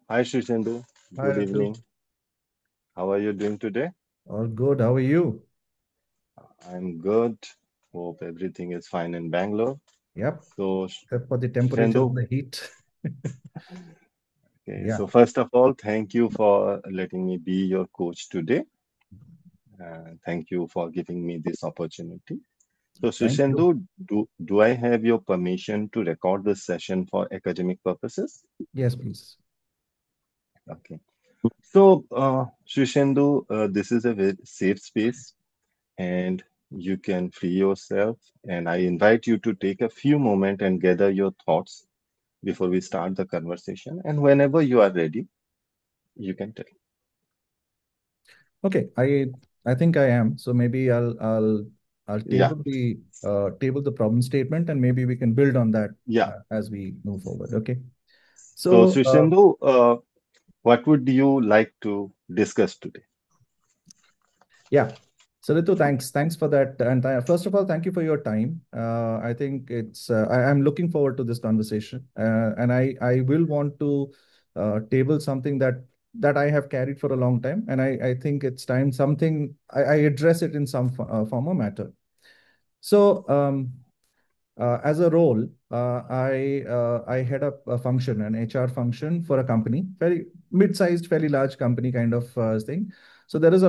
Hi, Shishendu. Hi, Good Ritu. evening. How are you doing today? All good. How are you? I'm good. Hope everything is fine in Bangalore. Yep. So, Except for the temperature and Shishendu, the heat. okay. Yeah. So first of all, thank you for letting me be your coach today. Thank you for giving me this opportunity. So, Thank you. Shishendu, do I have your permission to record this session for academic purposes? Yes, please. Okay. So, Shishendu, this is a very safe space and you can free yourself. And I invite you to take a few moments and gather your thoughts before we start the conversation. And whenever you are ready, you can tell. Okay. I think I am. So maybe I'll Yeah, table the problem statement, and maybe we can build on that yeah. as we move forward. Okay. So, So Shishindu, what would you like to discuss today? yeah. So Ritu, thanks for that. And first of all, thank you for your time. I think I'm looking forward to this conversation, and I will want to table something that I have carried for a long time, and I think it's time something I address it in some form or matter. So as a role, I head up a function, an HR function for a company, very mid-sized, fairly large company kind of thing. So there is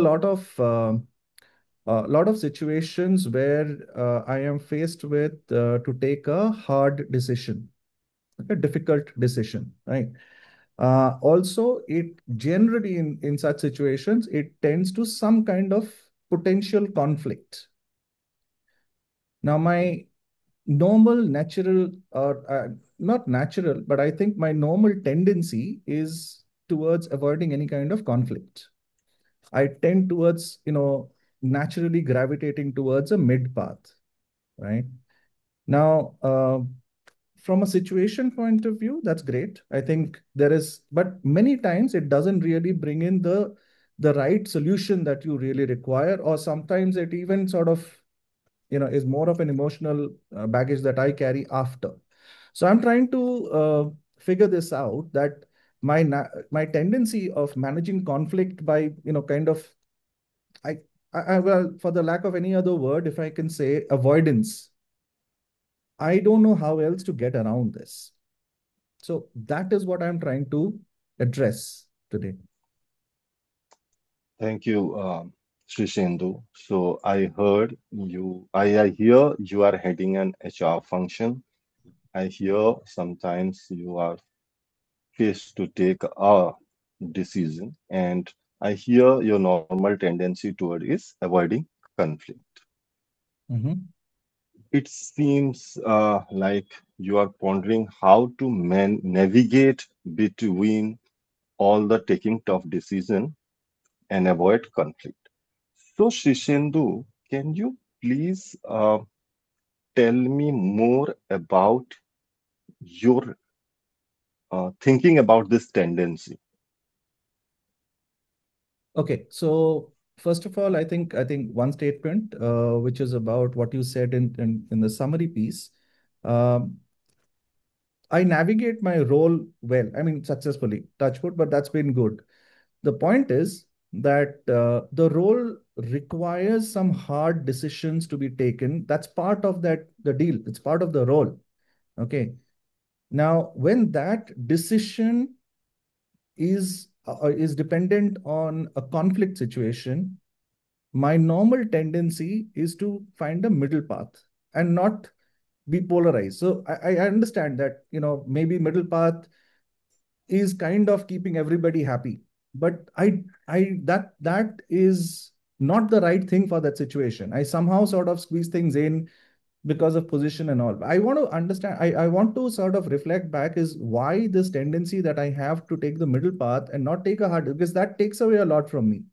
a lot of situations where I am faced with to take a hard decision, like a difficult decision, right? Also, it generally in such situations, it tends to some kind of potential conflict. Now, my normal, natural, or not natural, but I think my normal tendency is towards avoiding any kind of conflict. I tend towards, naturally gravitating towards a mid path, right? Now, from a situation point of view, that's great. I think there is, but many times it doesn't really bring in the right solution that you really require, or sometimes it even sort of, is more of an emotional baggage that I carry after. So I'm trying to figure this out that my tendency of managing conflict by, kind of, I, well, for the lack of any other word, if I can say avoidance, I don't know how else to get around this. So that is what I'm trying to address today. Thank you, Shishendu. So I hear you are heading an HR function. I hear sometimes you are faced to take a decision, and I hear your normal tendency toward is avoiding conflict. Mhm. It seems like you are pondering how to navigate between all the taking tough decision and avoid conflict. So, Shishendu, can you please tell me more about your thinking about this tendency? Okay, so first of all, I think one statement, which is about what you said in the summary piece. Um, I navigate my role well. I mean, successfully, touch wood, but that's been good. The point is that the role requires some hard decisions to be taken. That's part of the deal. It's part of the role. Okay. Now, when that decision is dependent on a conflict situation, my normal tendency is to find a middle path and not be polarized. So I understand that, maybe middle path is kind of keeping everybody happy, but that is not the right thing for that situation. I somehow sort of squeeze things in because of position and all. I want to understand, I want to sort of reflect back is why this tendency that I have to take the middle path and not take a hard, because that takes away a lot from me.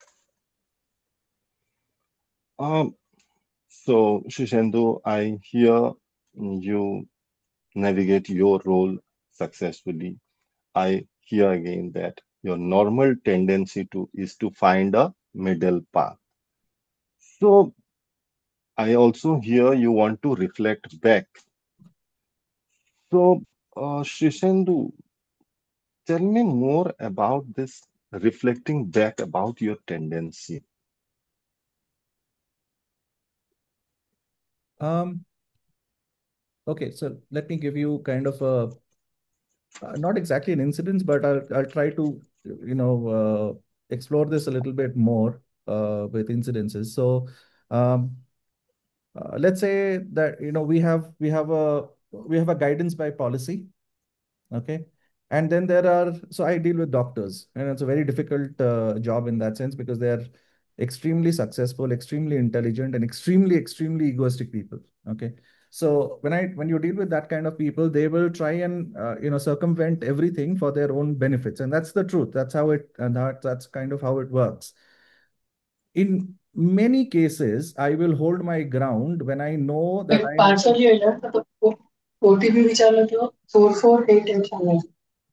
Um, so, Shishendu, I hear you navigate your role successfully. I hear again that your normal tendency to is to find a middle path. So I also hear you want to reflect back. So, Shishendu, tell me more about this reflecting back about your tendency. Um, okay, so let me give you kind of a not exactly an incident, but I'll try to explore this a little bit more with incidences. So um, let's say that we have a guidance by policy. Okay. And then so I deal with doctors, and it's a very difficult job in that sense because they're extremely successful, extremely intelligent, and extremely, extremely egoistic people. Okay. So when you deal with that kind of people, they will try and circumvent everything for their own benefits, and that's the truth. That's how it and that's kind of how it works. In many cases, I will hold my ground when I know that I have parcel लिहिलं तर तो OTP विचारलं तर 4488 सांगायचं.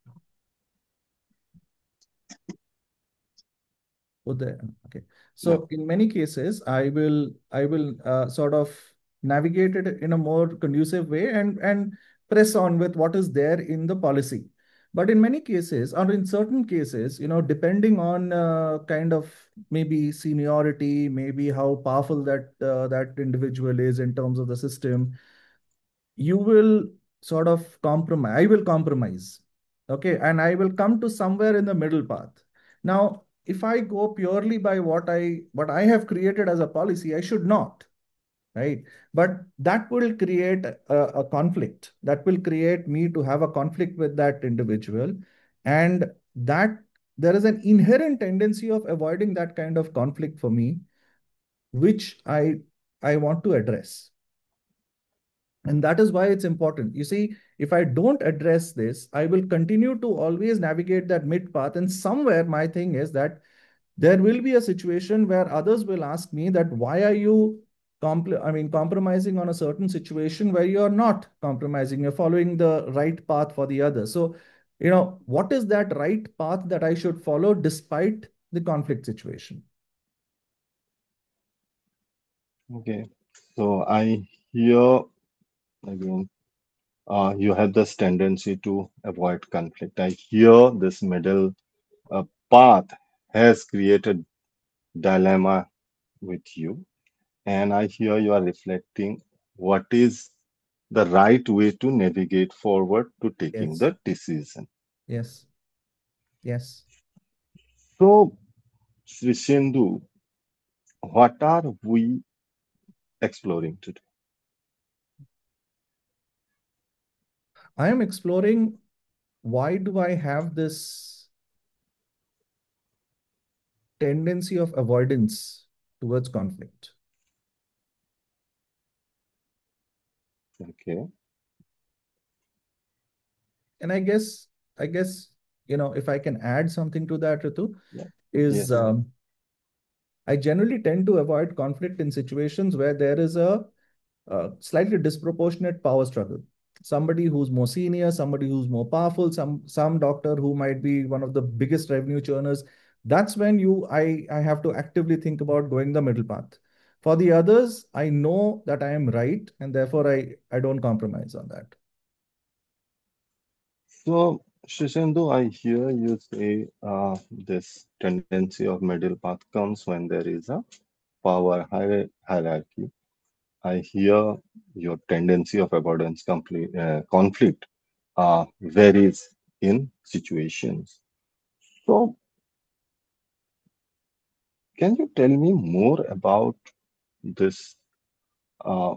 Uday. Okay. Yeah. So in many cases, I will sort of navigate it in a more conducive way and press on with what is there in the policy. But in many cases, or in certain cases, depending on kind of maybe seniority, maybe how powerful that individual is in terms of the system, you will sort of compromise. I will compromise. Okay. And I will come to somewhere in the middle path. Now, if I go purely by what I have created as a policy, I should not, right? But that will create a conflict. That will create me to have a conflict with that individual. And that there is an inherent tendency of avoiding that kind of conflict for me, which I want to address. And that is why it's important. You see, if I don't address this, I will continue to always navigate that mid path. And somewhere my thing is that there will be a situation where others will ask me that why are you compromising on a certain situation where you're not compromising, you're following the right path for the other. So, what is that right path that I should follow despite the conflict situation? Okay. So I hear again, you have this tendency to avoid conflict. I hear this middle path has created dilemma with you, and I hear you are reflecting what is the right way to navigate forward to taking Yes, the decision. yes, yes. So, Srishendu, what are we exploring today? I am exploring why do I have this tendency of avoidance towards conflict. Okay. And I guess, if I can add something to that, Ritu, Yeah. is Yes. I generally tend to avoid conflict in situations where there is a slightly disproportionate power struggle. Somebody who's more senior, somebody who's more powerful, some doctor who might be one of the biggest revenue churners. That's when I have to actively think about going the middle path. For the others, I know that I am right, and therefore I don't compromise on that. So, Shishendu, I hear you say this tendency of middle path comes when there is a power hierarchy. I hear your tendency of avoidance conflict varies in situations. So, can you tell me more about this uh,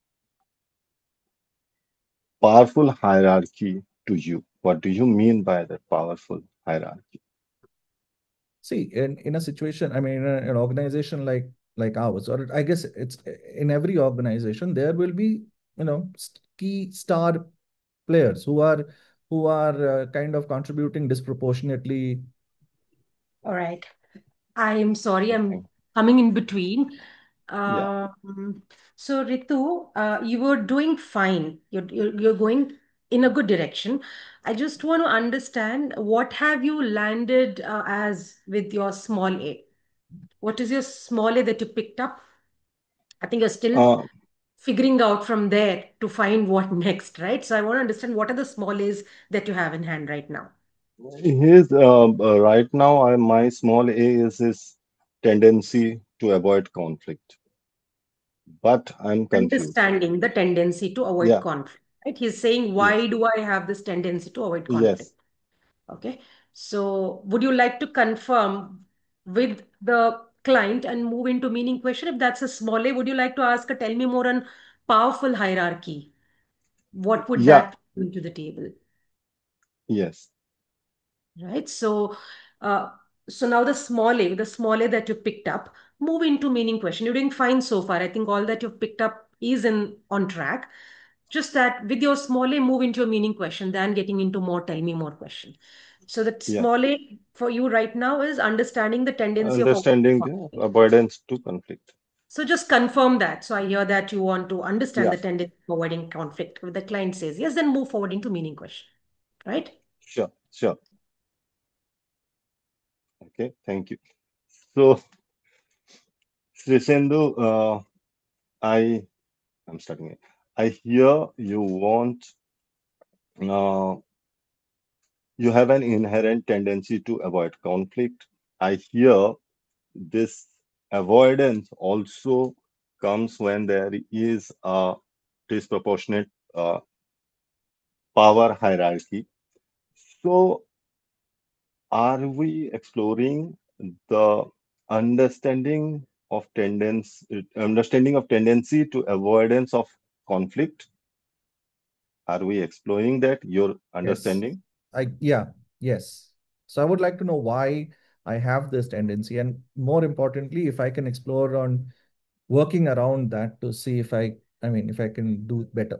powerful hierarchy to you? What do you mean by that powerful hierarchy? See, in a situation, I mean, in an organization like ours, or I guess it's in every organization, there will be, key star players who are kind of contributing disproportionately. All right. I'm sorry, I'm Okay. coming in between. Yeah. Um, so Ritu, you were doing fine. You're going in a good direction. I just want to understand what have you landed as with your small a? What is your small a that you picked up? I think you're still Uh, figuring out from there to find what next, right? So I want to understand what are the small a's that you have in hand right now. His right now, my small a is his tendency to avoid conflict, but I'm confused. Understanding the tendency to avoid Yeah, conflict, right? He's saying, yes, why do I have this tendency to avoid conflict? yes, Okay. So would you like to confirm with the client and move into meaning question? If that's a small a, would you like to ask a tell me more on powerful hierarchy? What would yeah, that bring to the table? yes, Right? Uh, so now the small a that you picked up, move into meaning question. You're doing fine so far. I think all that you've picked up is in on track. Just that with your small a, move into a meaning question, then getting into more tell me more question. So that yeah. small a for you right now is understanding the tendency of Understanding the conflict. avoidance to conflict. So just confirm that. So I hear that you want to understand Yeah, the tendency of avoiding conflict. If the client says yes, then move forward into meaning question. Right? sure, sure. Okay, thank you. So, Srishendu, I I'm starting it. I hear you want uh, you have an inherent tendency to avoid conflict. I hear this avoidance also comes when there is a disproportionate power hierarchy. So, are we exploring the understanding of tendency to avoidance of conflict? Are we exploring that? Your Yes. understanding? Yeah, yes. So I would like to know why I have this tendency, and more importantly, if I can explore on working around that to see if I mean, if I can do it better.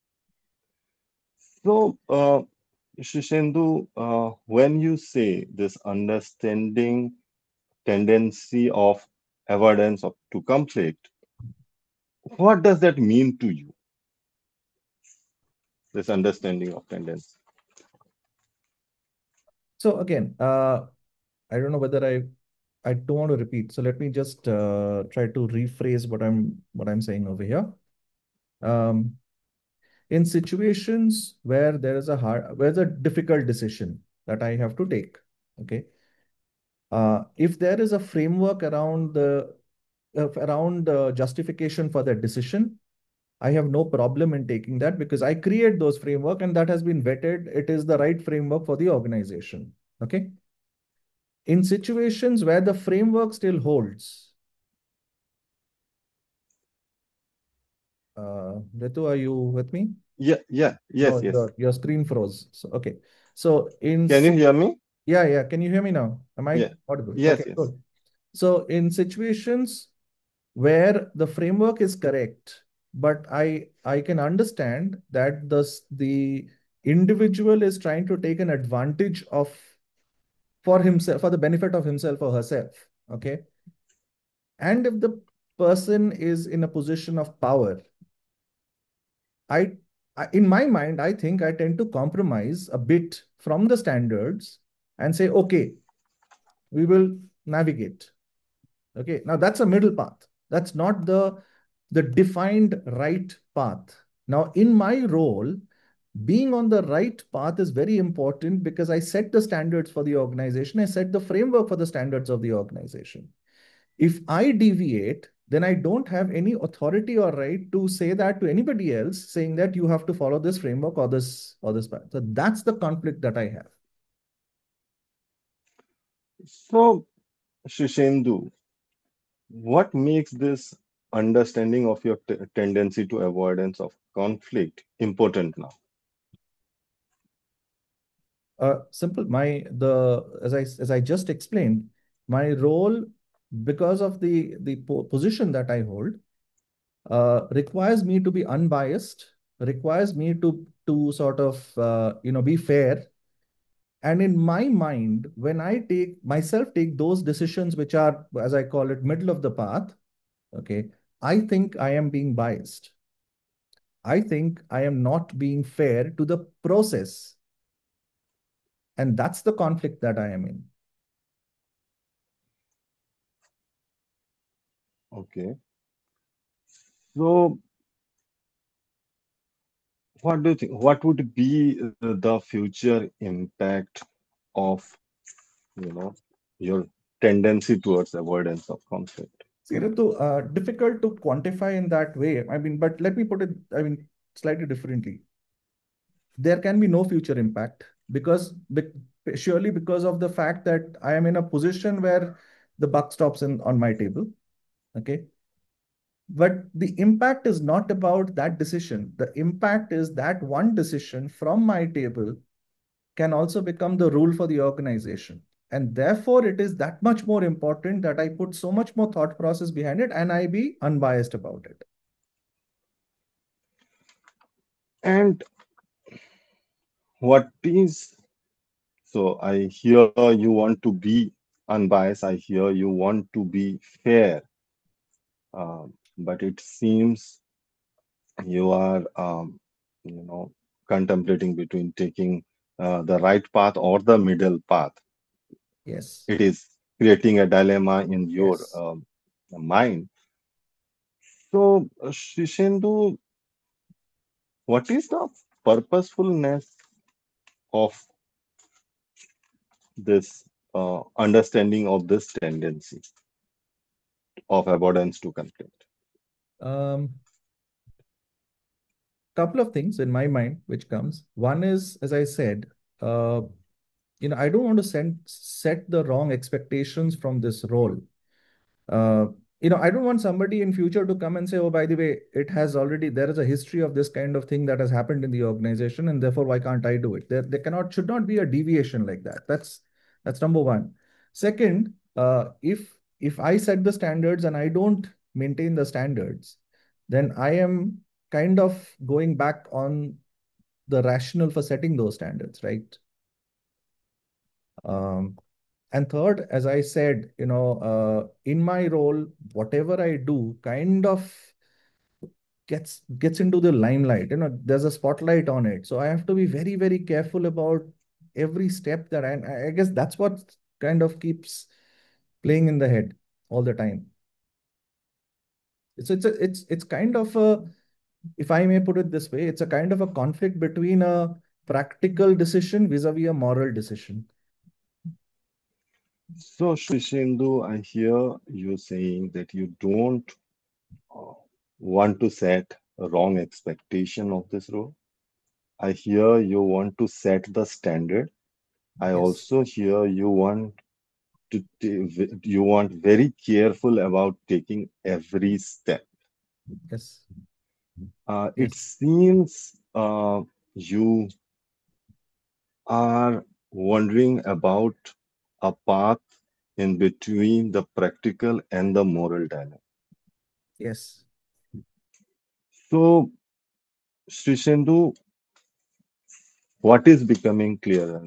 So, Shishendu, when you say this understanding tendency of avoidance of to conflict, what does that mean to you? This understanding of tendency. So again, I don't know whether I don't want to repeat. So let me just try to rephrase what I'm saying over here. Um, in situations where where's a difficult decision that I have to take, okay? If there is a framework around justification for that decision, I have no problem in taking that because I create those framework and that has been vetted. It is the right framework for the organization. Okay. In situations where the framework still holds, Ritu, are you with me? Yeah, yeah, No, yes, yes. your screen froze. So, okay. So Can you hear me? yeah, yeah. Can you hear me now? Am I Yeah, audible? yes, Okay, yes. good. So in situations where the framework is correct, but I can understand that the individual is trying to take an advantage of for himself, for the benefit of himself or herself. Okay. And if the person is in a position of power, I, in my mind, I think I tend to compromise a bit from the standards and say, okay, we will navigate. Okay. Now that's a middle path. That's not the defined right path. Now, in my role, being on the right path is very important because I set the standards for the organization. I set the framework for the standards of the organization. If I deviate, then I don't have any authority or right to say that to anybody else, saying that you have to follow this framework or this path. So that's the conflict that I have. So, Shishendu, what makes this understanding of your tendency to avoidance of conflict important now? Simple. As I just explained, my role, because of the position that I hold, requires me to be unbiased, requires me to sort of be fair. And in my mind, when I take those decisions which are, as I call it, middle of the path, okay, I think I am being biased. I think I am not being fair to the process. And that's the conflict that I am in. Okay. So, what do you think? What would be the future impact of, you know, your tendency towards avoidance of conflict? See, Ritu, difficult to quantify in that way. I mean, but let me put it, I mean, slightly differently. There can be no future impact because surely because of the fact that I am in a position where the buck stops on my table. Okay. But the impact is not about that decision. The impact is that one decision from my table can also become the rule for the organization. And therefore, it is that much more important that I put so much more thought process behind it and I be unbiased about it. And what is, so I hear you want to be unbiased, I hear you want to be fair, but it seems you are, you know, contemplating between taking the right path or the middle path. Yes. It is creating a dilemma in your Yes. mind. So, Shishendu, what is the purposefulness of this understanding of this tendency of avoidance to conflict? Um, Couple of things in my mind which comes. One is, as I said, uh, I don't want to set the wrong expectations from this role. Uh, I don't want somebody in future to come and say, oh, by the way, there is a history of this kind of thing that has happened in the organization, and therefore, why can't I do it? Should not be a deviation like that. That's number one. Second, if I set the standards and I don't maintain the standards, then I am kind of going back on the rationale for setting those standards, right? And third, as I said, in my role, whatever I do kind of gets into the limelight. There's a spotlight on it. So I have to be very, very careful about every step that I guess that's what kind of keeps playing in the head all the time. It's kind of a, if I may put it this way, it's a kind of a conflict between a practical decision vis-a-vis a moral decision. So, Shishendu, I hear you saying that you don't uh, want to set a wrong expectation of this role. I hear you want to set the standard. I Yes. also hear you want you want very careful about taking every step. Yes. It Yes. seems you are wondering about a path in between the practical and the moral dilemma. Yes. So, Srishendu, what is becoming clearer?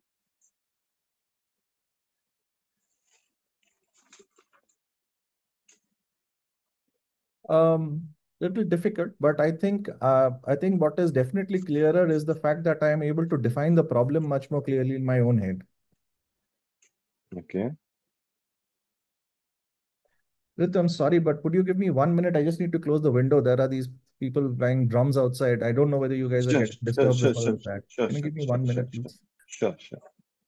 Little difficult, but I think what is definitely clearer is the fact that I am able to define the problem much more clearly in my own head. Okay. Ritu, I'm sorry, but would you give me 1 minute? I just need to close the window. There are these people playing drums outside. I don't know whether you guys are Sure, getting disturbed sure, with all sure, of that. sure, Can you sure, give me sure, one sure, minute, sure, please? sure, sure.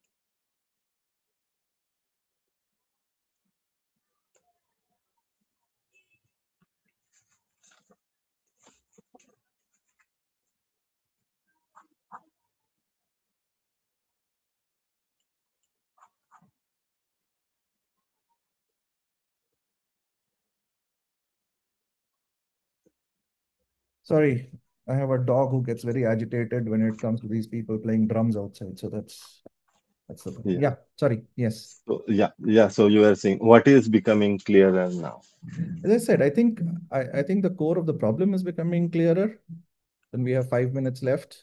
Sorry, I have a dog who gets very agitated when it comes to these people playing drums outside. So that's the thing. Yeah. Yeah, sorry. Yes. So, yeah. So you are saying what is becoming clearer now? As I said, I think the core of the problem is becoming clearer. And we have 5 minutes left.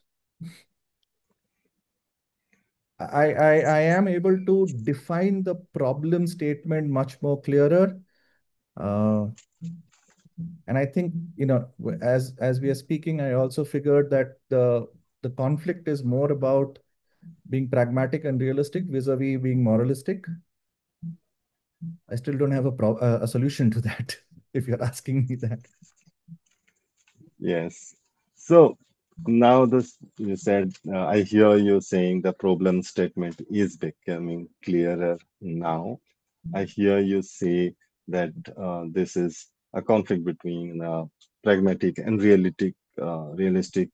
I am able to define the problem statement much more clearer. Uh, and I think, as we are speaking, I also figured that the conflict is more about being pragmatic and realistic vis-a-vis being moralistic. I still don't have a solution to that, if you're asking me that. Yes. So Now this you said, I hear you saying the problem statement is becoming clearer now. I hear you say that this is a conflict between pragmatic and realistic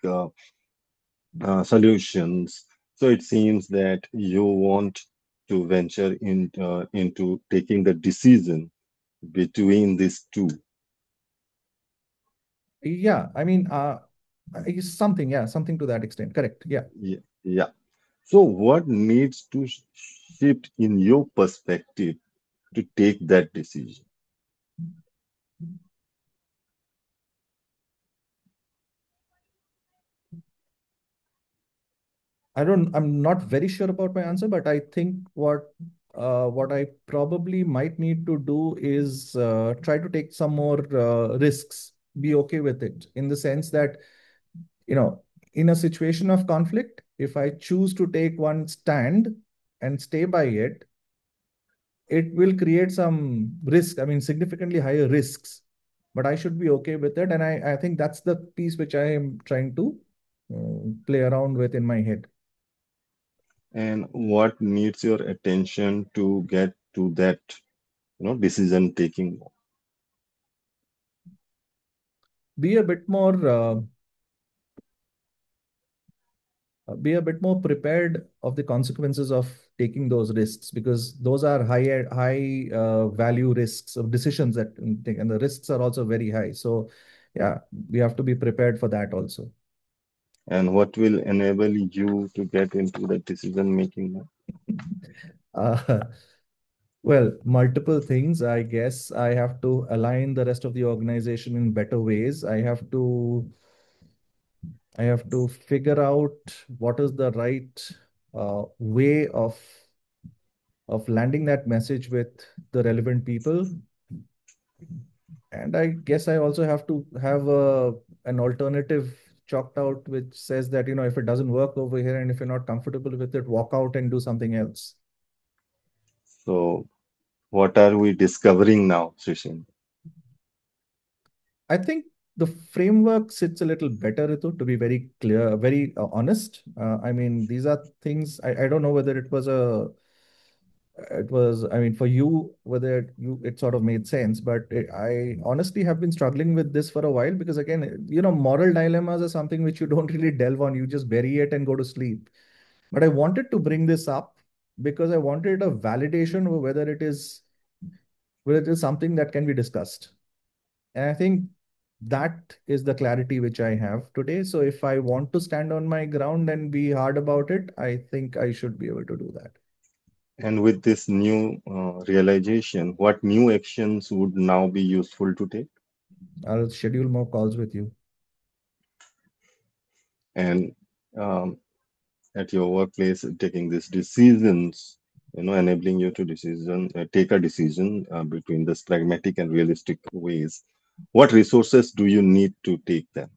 solutions. So it seems that you want to venture into taking the decision between these two. Yeah, I mean, something, yeah, something to that extent. Correct. Yeah. Yeah. Yeah. So what needs to shift in your perspective to take that decision? I'm not very sure about my answer, but I think what I probably might need to do is try to take some more risks, be okay with it, in the sense that, you know, in a situation of conflict, if I choose to take one stand and stay by it, it will create some risk. I mean, significantly higher risks, but I should be okay with it. And I think that's the piece which I am trying to play around with in my head. And what needs your attention to get to that, decision taking? Be a bit more be a bit more prepared of the consequences of taking those risks, because those are high value risks of decisions that take, and the risks are also very high. So yeah, we have to be prepared for that also. And what will enable you to get into the decision making? uh, well, multiple things. I guess I have to align the rest of the organization in better ways. I have to figure out what is the right way of landing that message with the relevant people. And I guess I also have to have an alternative chalked out which says that, if it doesn't work over here and if you're not comfortable with it, walk out and do something else. So what are we discovering now, Srishan? I think the framework sits a little better, Ritu, to be very clear, very honest. I mean, these are things I don't know whether I mean, for you, whether it sort of made sense, but I honestly have been struggling with this for a while because, again, moral dilemmas are something which you don't really delve on. You just bury it and go to sleep. But I wanted to bring this up because I wanted a validation of whether it is something that can be discussed. And I think that is the clarity which I have today. So if I want to stand on my ground and be hard about it, I think I should be able to do that. And with this new realization, what new actions would now be useful to take? I'll schedule more calls with you. And at your workplace, taking these decisions, enabling you to take a decision between this pragmatic and realistic ways. What resources do you need to take them?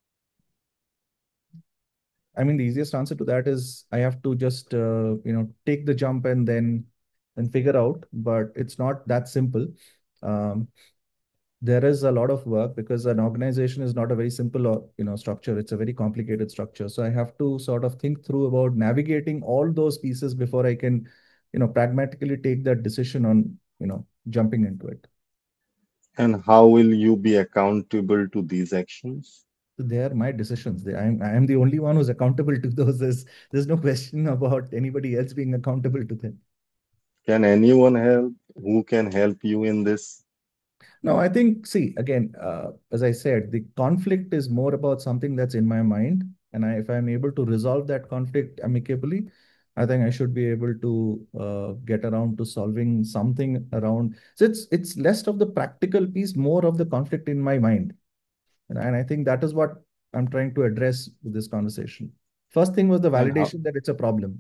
I mean, the easiest answer to that is I have to just take the jump and then figure out. But it's not that simple. Um, there is a lot of work because an organization is not a very simple structure. It's a very complicated structure. So I have to sort of think through about navigating all those pieces before I can pragmatically take that decision on jumping into it. And how will you be accountable to these actions? They are my decisions. I am the only one who's accountable to those. There's no question about anybody else being accountable to them. Can anyone help? Who can help you in this? No, I think, see, again, as I said, the conflict is more about something that's in my mind. And if I'm able to resolve that conflict amicably, I think I should be able to get around to solving something around. So it's less of the practical piece, more of the conflict in my mind. And I think that is what I'm trying to address with this conversation. First thing was the And how validation that it's a problem.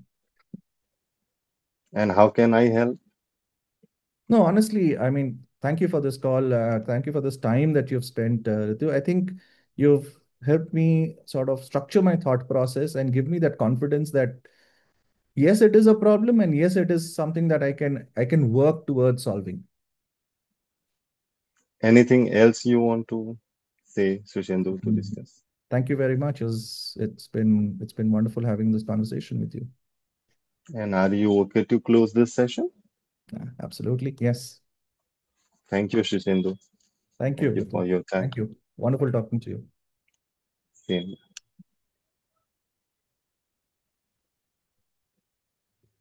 and how can I help? No, honestly, I mean, thank you for this call. Thank you for this time that you've spent, Ritu. I think you've helped me sort of structure my thought process and give me that confidence that yes, it is a problem, and yes, it is something that I can work towards solving. Anything else you want to say, Sushendu, to Mm. discuss? Thank you very much. It's been wonderful having this conversation with you. And are you okay to close this session? Absolutely. Yes. Thank you, Shishendu. Thank Thank you, you Ritu. for your time. Thank you. Wonderful talking to you. Same.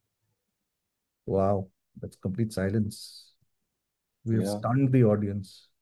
Wow, that's complete silence. We have Yeah. stunned the audience.